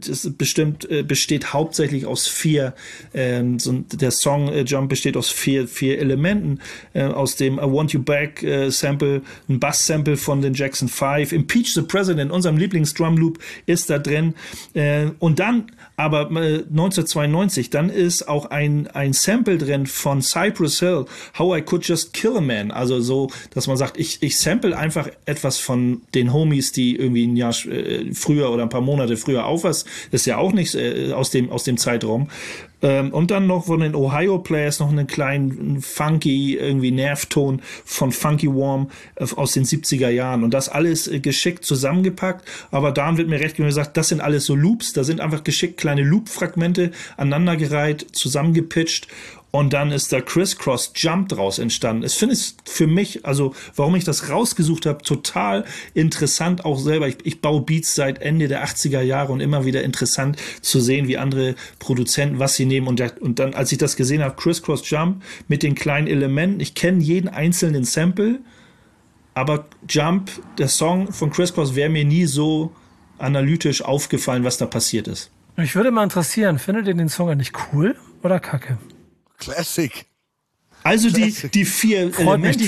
besteht hauptsächlich aus 4, der Song Jump besteht aus 4 Elementen, aus dem I Want You Back Sample, ein Bass-Sample von den Jackson 5, Impeach the President, unserem Lieblings-Drum-Loop ist da drin, und dann aber 1992, dann ist auch ein Sample drin von Cypress Hill, How I Could Just Kill a Man, also so, dass man sagt, ich sample einfach etwas von den Homies, die irgendwie ein Jahr früher oder ein paar Monate früher aufwachsen, ist ja auch nicht aus dem Zeitraum. Und dann noch von den Ohio Players noch einen kleinen funky irgendwie Nervton von Funky Warm aus den 70er Jahren. Und das alles geschickt zusammengepackt. Aber da wird mir recht gesagt, das sind alles so Loops. Da sind einfach geschickt kleine Loop-Fragmente aneinandergereiht, zusammengepitcht. Und dann ist da Criss Cross Jump draus entstanden. Ich finde es für mich, also warum ich das rausgesucht habe, total interessant auch selber. Ich baue Beats seit Ende der 80er Jahre und immer wieder interessant zu sehen, wie andere Produzenten, was sie nehmen. Und dann, als ich das gesehen habe, Criss Cross Jump mit den kleinen Elementen, ich kenne jeden einzelnen Sample, aber Jump, der Song von Criss Cross, wäre mir nie so analytisch aufgefallen, was da passiert ist. Mich würde mal interessieren, findet ihr den Song eigentlich cool oder kacke? Classic. Also die 4 Elemente,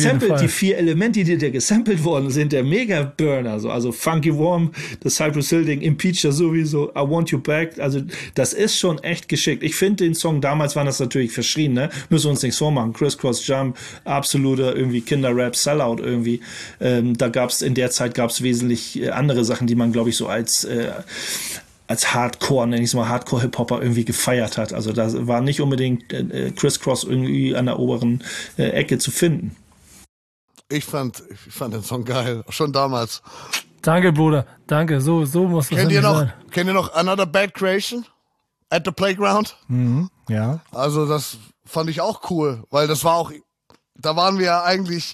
die da gesampelt worden sind, der Mega-Burner, also Funky Warm, das Cypress Hill Ding, Impeacher sowieso, I Want You Back, also das ist schon echt geschickt. Ich finde den Song, damals waren das natürlich verschrien, ne? Müssen wir uns nichts vormachen. Criss Cross Jump, absoluter irgendwie Kinderrap, Sellout irgendwie. In der Zeit gab's wesentlich andere Sachen, die man, glaube ich, so als Hardcore, nenne ich es mal, Hardcore-Hip-Hopper irgendwie gefeiert hat. Also da war nicht unbedingt Criss Cross irgendwie an der oberen Ecke zu finden. Ich fand den Song geil, schon damals. Danke, Bruder, danke, so muss das sein. Kennt ihr noch Another Bad Creation? At the Playground? Mhm, ja. Also das fand ich auch cool, weil das war auch, da waren wir ja eigentlich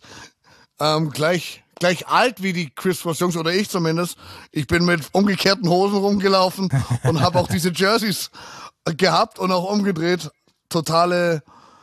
gleich alt wie die Criss Cross Jungs, oder ich zumindest. Ich bin mit umgekehrten Hosen rumgelaufen und habe auch diese Jerseys gehabt und auch umgedreht. Totale,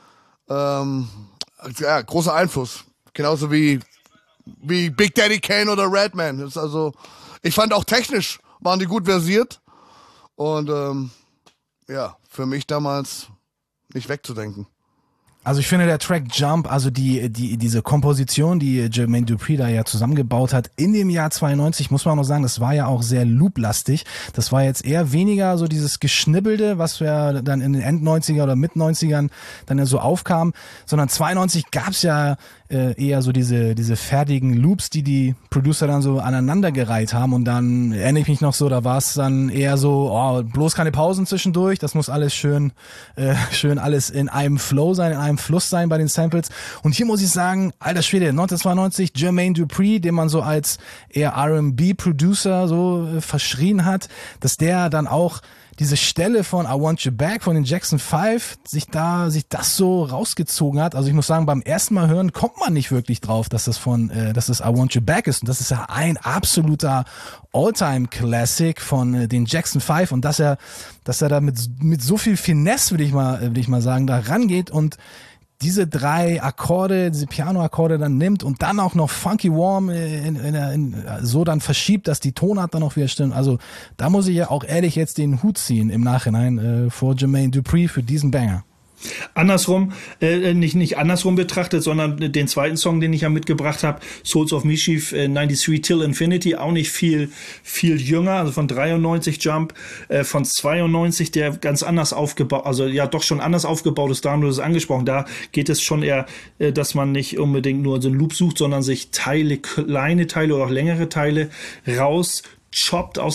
großer Einfluss. Genauso wie Big Daddy Kane oder Redman. Das ist also, ich fand auch technisch waren die gut versiert und für mich damals nicht wegzudenken. Also ich finde der Track Jump, also diese Komposition, die Jermaine Dupri da ja zusammengebaut hat in dem Jahr 92, muss man auch noch sagen, das war ja auch sehr looplastig. Das war jetzt eher weniger so dieses Geschnibbelte, was ja dann in den End-90er oder Mit-90ern dann ja so aufkam, sondern 92 gab's ja eher so diese fertigen Loops, die Producer dann so aneinandergereiht haben, und dann erinnere ich mich noch so, da war es dann eher so, bloß keine Pausen zwischendurch, das muss alles schön alles in einem Flow sein, in einem Fluss sein bei den Samples. Und hier muss ich sagen, alter Schwede, 1992, Jermaine Dupri, den man so als eher R&B-Producer so verschrien hat, dass der dann auch diese Stelle von I Want You Back von den Jackson 5 sich das so rausgezogen hat. Also ich muss sagen, beim ersten Mal hören kommt man nicht wirklich drauf, dass das I Want You Back ist. Und das ist ja ein absoluter All-Time-Classic von den Jackson 5, und dass er da mit so viel Finesse, will ich mal sagen, da rangeht und diese 3 Akkorde, diese Piano-Akkorde dann nimmt und dann auch noch Funky Warm so dann verschiebt, dass die Tonart dann auch wieder stimmt. Also da muss ich ja auch ehrlich jetzt den Hut ziehen im Nachhinein vor Jermaine Dupri für diesen Banger. Andersrum, nicht andersrum betrachtet, sondern den zweiten Song, den ich ja mitgebracht habe, Souls of Mischief 93 Till Infinity, auch nicht viel jünger, also von 93 Jump, von 92, der ganz anders aufgebaut, also ja doch schon anders aufgebaut ist, da haben wir das angesprochen, da geht es schon eher, dass man nicht unbedingt nur so einen Loop sucht, sondern sich kleine Teile oder auch längere Teile choppt aus dem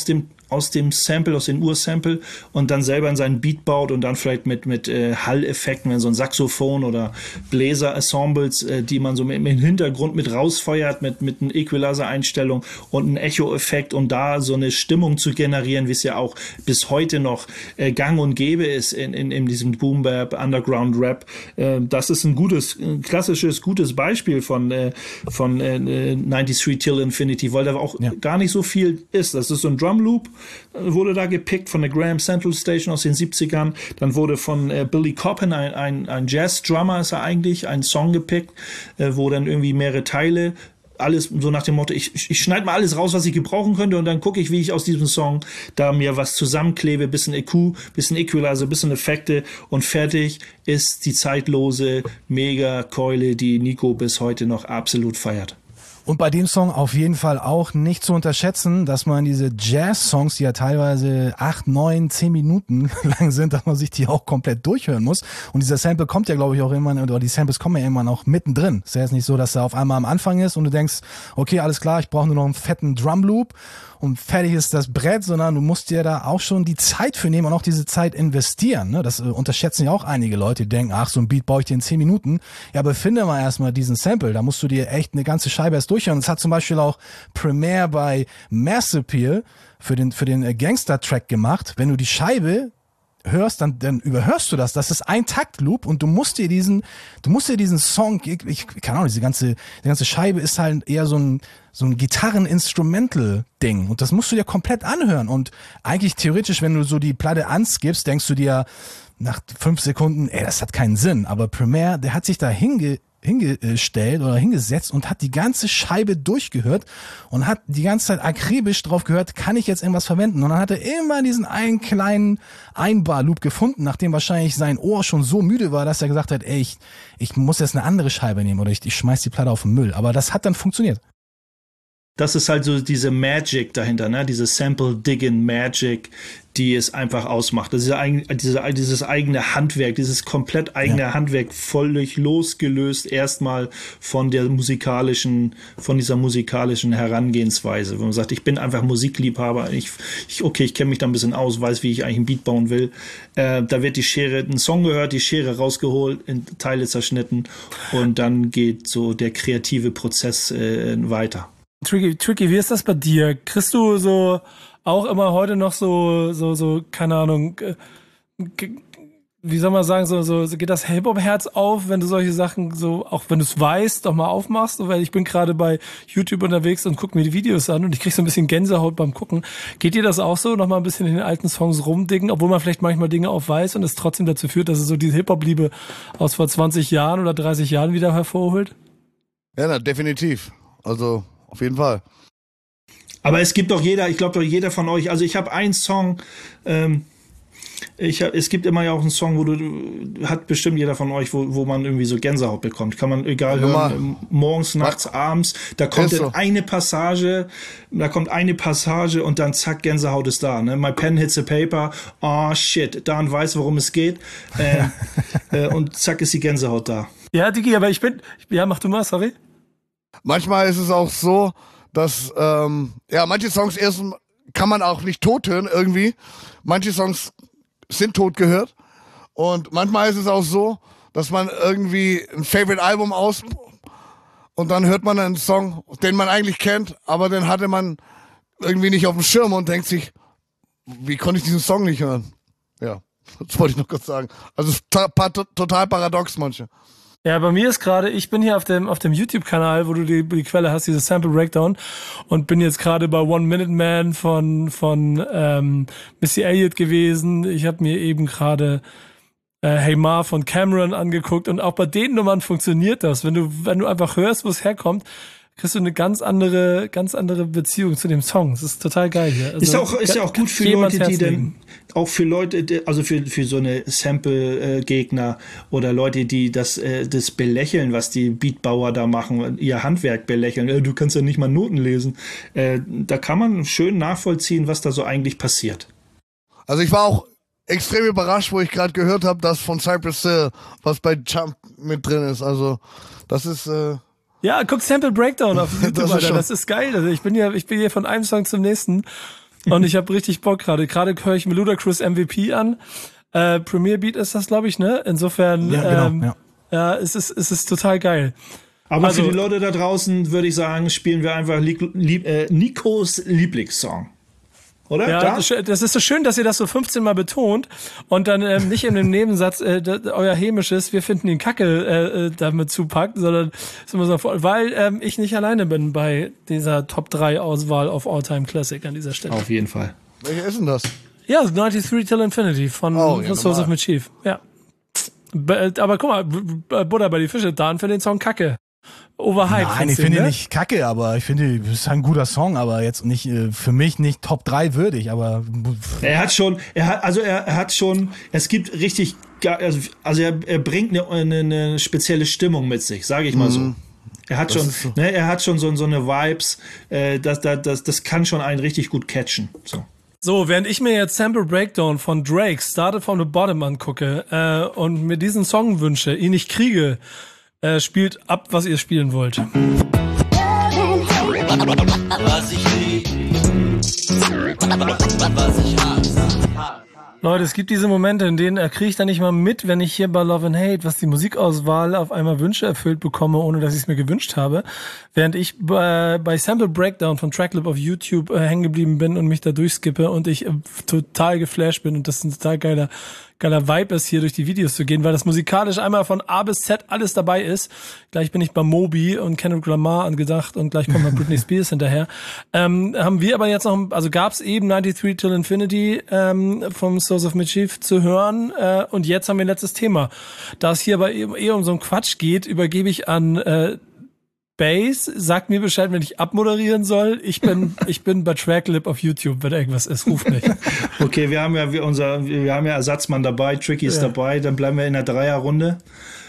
aus dem Sample, aus den Ursample und dann selber in seinen Beat baut und dann vielleicht mit Hall-Effekten, wenn so ein Saxophon oder Bläser-Ensembles, die man so im Hintergrund mit rausfeuert, mit einer Equalizer-Einstellung und einem Echo-Effekt, um da so eine Stimmung zu generieren, wie es ja auch bis heute noch gang und gäbe ist in diesem Boom-Bap, Underground-Rap. Das ist ein klassisches, gutes Beispiel von 93 Till Infinity, weil da auch gar nicht so viel ist. Das ist so ein Drum-Loop, wurde da gepickt von der Graham Central Station aus den 70ern. Dann wurde von Billy Coppin, ein Jazz-Drummer ist er eigentlich, ein Song gepickt, wo dann irgendwie mehrere Teile, alles so nach dem Motto, ich schneide mal alles raus, was ich gebrauchen könnte und dann gucke ich, wie ich aus diesem Song da mir was zusammenklebe, bisschen EQ, bisschen Equalizer, bisschen Effekte und fertig ist die zeitlose Mega-Keule, die Nico bis heute noch absolut feiert. Und bei dem Song auf jeden Fall auch nicht zu unterschätzen, dass man diese Jazz-Songs, die ja teilweise 8, 9, 10 Minuten lang sind, dass man sich die auch komplett durchhören muss. Und dieser Sample kommt ja, glaube ich, auch irgendwann, oder die Samples kommen ja irgendwann auch mittendrin. Ist ja jetzt nicht so, dass er auf einmal am Anfang ist und du denkst, okay, alles klar, ich brauche nur noch einen fetten Drum-Loop und fertig ist das Brett, sondern du musst dir da auch schon die Zeit für nehmen und auch diese Zeit investieren. Ne? Das unterschätzen ja auch einige Leute, die denken, ach, so ein Beat baue ich dir in 10 Minuten. Ja, aber finde mal erstmal diesen Sample, da musst du dir echt eine ganze Scheibe erst durchhören. Das hat zum Beispiel auch Premiere bei Mass Appeal für den Gangster-Track gemacht. Wenn du die Scheibe hörst, dann überhörst du das. Das ist ein Taktloop und du musst dir diesen Song, keine Ahnung, die ganze Scheibe ist halt eher so ein Gitarren-Instrumental-Ding und das musst du dir komplett anhören und eigentlich theoretisch, wenn du so die Platte anskippst, denkst du dir nach 5 Sekunden, das hat keinen Sinn, aber Premiere, der hat sich da hingestellt oder hingesetzt und hat die ganze Scheibe durchgehört und hat die ganze Zeit akribisch drauf gehört, kann ich jetzt irgendwas verwenden? Und dann hat er immer diesen einen kleinen Einbar-Loop gefunden, nachdem wahrscheinlich sein Ohr schon so müde war, dass er gesagt hat, ich muss jetzt eine andere Scheibe nehmen oder ich schmeiß die Platte auf den Müll. Aber das hat dann funktioniert. Das ist halt so diese Magic dahinter, ne? Diese Sample-Digging-Magic, die es einfach ausmacht. Das ist dieses eigene Handwerk, dieses komplett eigene Handwerk, völlig losgelöst erstmal von dieser musikalischen Herangehensweise. Wenn man sagt, ich bin einfach Musikliebhaber, ich kenne mich da ein bisschen aus, weiß, wie ich eigentlich einen Beat bauen will. Da wird ein Song gehört, die Schere rausgeholt, in Teile zerschnitten und dann geht so der kreative Prozess weiter. Tricky, wie ist das bei dir? Kriegst du so auch immer heute noch so keine Ahnung, wie soll man sagen, so geht das Hip-Hop-Herz auf, wenn du solche Sachen so, auch wenn du es weißt, doch mal aufmachst? Weil ich bin gerade bei YouTube unterwegs und gucke mir die Videos an und ich krieg so ein bisschen Gänsehaut beim Gucken. Geht dir das auch so, noch mal ein bisschen in den alten Songs rumdicken, obwohl man vielleicht manchmal Dinge auch weiß und es trotzdem dazu führt, dass es so diese Hip-Hop-Liebe aus vor 20 Jahren oder 30 Jahren wieder hervorholt? Ja, definitiv. Also auf jeden Fall. Aber es gibt doch jeder von euch, also ich habe einen Song, es gibt immer ja auch einen Song, hat bestimmt jeder von euch, wo man irgendwie so Gänsehaut bekommt. Kann man egal hören, morgens, nachts, abends, da kommt dann eine Passage und dann zack, Gänsehaut ist da. Ne? My pen hits the paper, oh shit, Dan weiß, worum es geht und zack ist die Gänsehaut da. Ja, Digi, aber mach du mal, sorry. Manchmal ist es auch so, dass manche Songs kann man auch nicht tot hören irgendwie. Manche Songs sind tot gehört. Und manchmal ist es auch so, dass man irgendwie ein Favorite-Album und dann hört man einen Song, den man eigentlich kennt, aber den hatte man irgendwie nicht auf dem Schirm und denkt sich, wie konnte ich diesen Song nicht hören? Ja, das wollte ich noch kurz sagen. Also total paradox manche. Ja, bei mir ist gerade, ich bin hier auf dem YouTube-Kanal, wo du die Quelle hast, dieses Sample Breakdown und bin jetzt gerade bei One Minute Man von Missy Elliott gewesen. Ich habe mir eben gerade Hey Ma von Cameron angeguckt und auch bei den Nummern funktioniert das. Wenn du einfach hörst, wo es herkommt, kriegst du eine ganz andere Beziehung zu dem Song. Das ist total geil hier. Also ist ja auch gut für Leute, die dann, auch für Leute, also für so eine Sample-Gegner oder Leute, die das belächeln, was die Beatbauer da machen, ihr Handwerk belächeln. Du kannst ja nicht mal Noten lesen. Da kann man schön nachvollziehen, was da so eigentlich passiert. Also ich war auch extrem überrascht, wo ich gerade gehört habe, dass von Cypress Hill was bei Jump mit drin ist. Also das ist ja, guck Sample Breakdown auf YouTube, Alter. Das ist geil. Also ich bin hier von einem Song zum nächsten. Und ich habe richtig Bock gerade. Gerade höre ich mir Ludacris MVP an. Premier Beat ist das, glaube ich, ne? Insofern, Ja, genau, ja, es ist total geil. Aber Also- für die Leute da draußen würde ich sagen, spielen wir einfach Nikos Lieblingssong. Oder? Ja, Da? das ist so schön, dass ihr das so 15 Mal betont und dann nicht in dem Nebensatz euer hämisches, wir finden ihn kacke, damit zupackt, sondern ist immer so voll, weil ich nicht alleine bin bei dieser Top 3 Auswahl auf All-Time Classic an dieser Stelle. Auf jeden Fall. Welcher ist denn das? Ja, 93 Till Infinity von Source of normal. Mischief. Ja. Aber guck mal, Butter bei die Fische, Dan für den Song kacke. Overhyped. Nein, ich findest du, finde ihn ne? nicht kacke, aber ich finde, es ist ein guter Song, aber jetzt nicht, für mich nicht Top 3 würdig, aber Er hat schon, es gibt richtig, also er bringt eine spezielle Stimmung mit sich, sage ich mal so. Er hat schon, so. ne, er hat schon so eine Vibes, das kann schon einen richtig gut catchen. So. So, während ich mir jetzt Sample Breakdown von Drake Started from the Bottom angucke und mir diesen Song wünsche, ihn nicht kriege, spielt ab, was ihr spielen wollt. Was ich lieb, was ich hasse. Leute, es gibt diese Momente, in denen kriege ich dann nicht mal mit, wenn ich hier bei Love and Hate, was die Musikauswahl auf einmal Wünsche erfüllt bekomme, ohne dass ich es mir gewünscht habe. Während ich bei Sample Breakdown von Tracklip auf YouTube hängen geblieben bin und mich da durchskippe und ich total geflasht bin und das ein total geiler Vibe ist, hier durch die Videos zu gehen, weil das musikalisch einmal von A bis Z alles dabei ist. Gleich bin ich bei Moby und Kendrick Lamar angedacht und gleich kommt noch Britney Spears hinterher. Haben wir aber jetzt noch, also gab's eben 93 Till Infinity vom Source of Mischief zu hören und jetzt haben wir ein letztes Thema. Da es hier aber eher um so einen Quatsch geht, übergebe ich an Bass, sagt mir Bescheid, wenn ich abmoderieren soll. Ich bin bei Tracklip auf YouTube, wenn irgendwas ist, ruf mich. Okay, wir haben ja Ersatzmann dabei, Tricky ist dabei, dann bleiben wir in der Dreierrunde.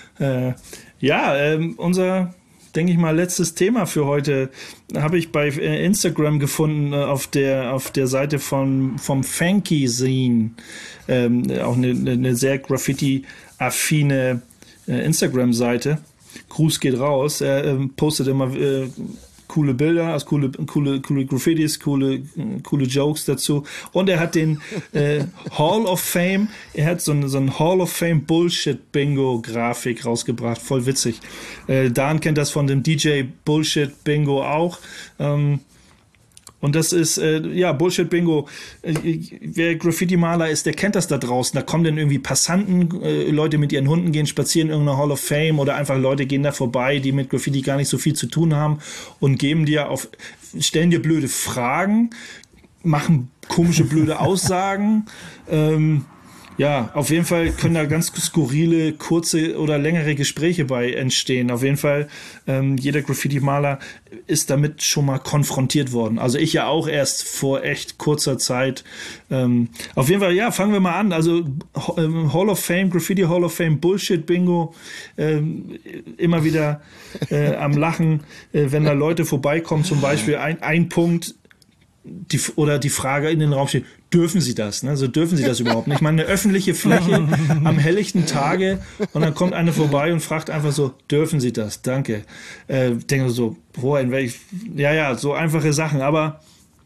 Unser, denke ich mal, letztes Thema für heute habe ich bei Instagram gefunden, auf der Seite vom Funky Scene, auch eine sehr Graffiti-affine Instagram-Seite. Gruß geht raus. Er postet immer coole Bilder, also coole Graffitis, coole Jokes dazu. Und er hat den Hall of Fame, er hat so ein Hall of Fame Bullshit Bingo Grafik rausgebracht. Voll witzig. Dan kennt das von dem DJ Bullshit Bingo auch. Und das ist, Bullshit Bingo. Wer Graffiti-Maler ist, der kennt das da draußen. Da kommen dann irgendwie Passanten, Leute mit ihren Hunden gehen spazieren in irgendeiner Hall of Fame oder einfach Leute gehen da vorbei, die mit Graffiti gar nicht so viel zu tun haben und stellen dir blöde Fragen, machen komische, blöde Aussagen. Auf jeden Fall können da ganz skurrile, kurze oder längere Gespräche bei entstehen. Auf jeden Fall, jeder Graffiti-Maler ist damit schon mal konfrontiert worden. Also ich ja auch erst vor echt kurzer Zeit. Auf jeden Fall, ja, fangen wir mal an. Also Hall of Fame, Graffiti Hall of Fame, Bullshit Bingo, immer wieder am Lachen, wenn da Leute vorbeikommen, zum Beispiel ein Punkt, die Frage in den Raum steht, dürfen Sie das? Ne? Also dürfen Sie das überhaupt nicht? Ich meine, eine öffentliche Fläche am helllichten Tage und dann kommt einer vorbei und fragt einfach so, dürfen Sie das? Danke. Denke so, boah, so einfache Sachen, aber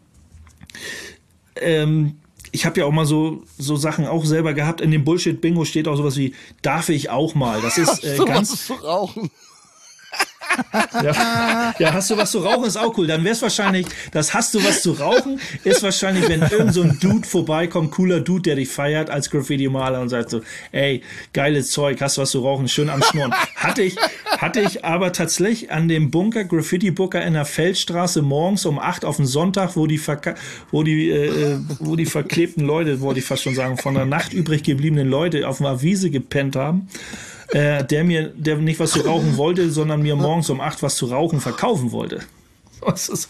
ich habe ja auch mal so Sachen auch selber gehabt. In dem Bullshit-Bingo steht auch sowas wie, darf ich auch mal? Das ist ganz... Was zu rauchen. Ja, hast du was zu rauchen, ist auch cool. Dann wär's wahrscheinlich, das hast du was zu rauchen, ist wahrscheinlich, wenn irgend so ein Dude vorbeikommt, cooler Dude, der dich feiert als Graffiti-Maler und sagt so, ey, geiles Zeug, hast du was zu rauchen, schön am Schnurren. Hatte ich aber tatsächlich an dem Graffiti-Bunker in der Feldstraße morgens um 8 auf den Sonntag, wo die verklebten Leute, wollte ich fast schon sagen, von der Nacht übrig gebliebenen Leute auf einer Wiese gepennt haben, der nicht was zu rauchen wollte, sondern mir morgens um 8 was zu rauchen verkaufen wollte. Das ist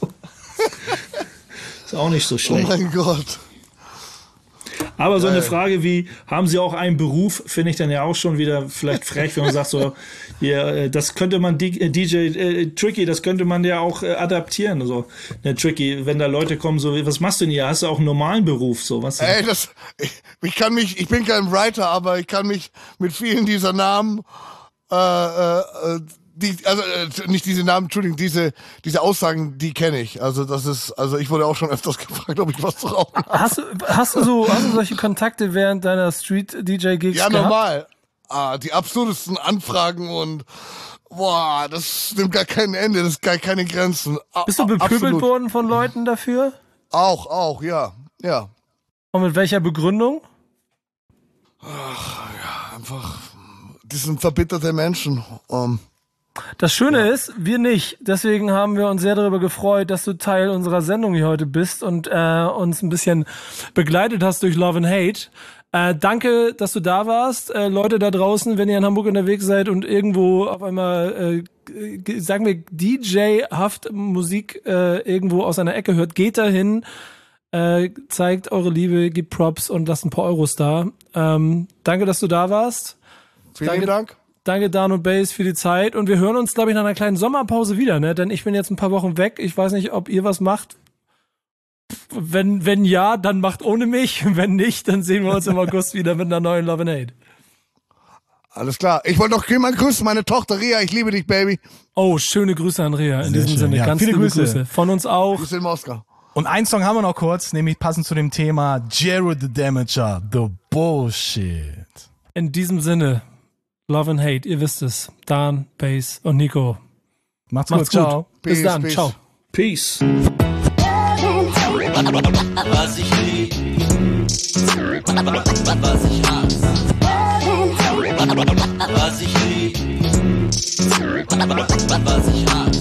auch nicht so schlecht. Oh mein Gott. Aber so eine Frage wie, haben Sie auch einen Beruf, finde ich dann ja auch schon wieder vielleicht frech, wenn man sagt so, ja, das könnte man, DJ Tricky, das könnte man ja auch adaptieren. Also, ne, Tricky, wenn da Leute kommen, so, was machst du denn hier? Hast du auch einen normalen Beruf? So, was? Ey, ich bin kein Writer, aber ich kann mich mit vielen dieser Namen nicht diese Namen, Entschuldigung, diese Aussagen, die kenne ich. Also ich wurde auch schon öfters gefragt, ob ich was zu rauchen habe. Hast du solche Kontakte während deiner Street-DJ-Gigs Ja, gehabt? normal. Die absurdesten Anfragen und boah, das nimmt gar kein Ende, das ist gar keine Grenzen. Bist du bepöbelt Absolut. worden von Leuten dafür? Auch, ja. Und mit welcher Begründung? Einfach, die sind verbitterte Menschen. Das Schöne ist, wir nicht. Deswegen haben wir uns sehr darüber gefreut, dass du Teil unserer Sendung hier heute bist und uns ein bisschen begleitet hast durch Love and Hate. Danke, dass du da warst. Leute da draußen, wenn ihr in Hamburg unterwegs seid und irgendwo auf einmal, sagen wir, DJ-haft Musik irgendwo aus einer Ecke hört, geht dahin, zeigt eure Liebe, gebt Props und lasst ein paar Euros da. Danke, dass du da warst. Vielen Dank. Danke, Dan und Bass, für die Zeit. Und wir hören uns, glaube ich, nach einer kleinen Sommerpause wieder, ne? Denn ich bin jetzt ein paar Wochen weg. Ich weiß nicht, ob ihr was macht. Wenn ja, dann macht ohne mich. Wenn nicht, dann sehen wir uns im August wieder mit einer neuen Love and Hate. Alles klar. Ich wollte noch jemand grüßen, meine Tochter Ria. Ich liebe dich, Baby. Oh, schöne Grüße an Ria. In Sehr diesem schön. Sinne, Ja, ganz viele liebe Grüße. Grüße. Von uns auch. Grüße in Moskau. Und einen Song haben wir noch kurz, nämlich passend zu dem Thema Jared the Damager, The Bullshit. In diesem Sinne, Love and Hate, ihr wisst es. Dan, Bass und Nico. Macht's Macht's gut, gut. ciao. Bis Peace, dann. peace. Ciao. Peace. Was ich lieb, was ich hasse. Was ich lieb, was ich hasse.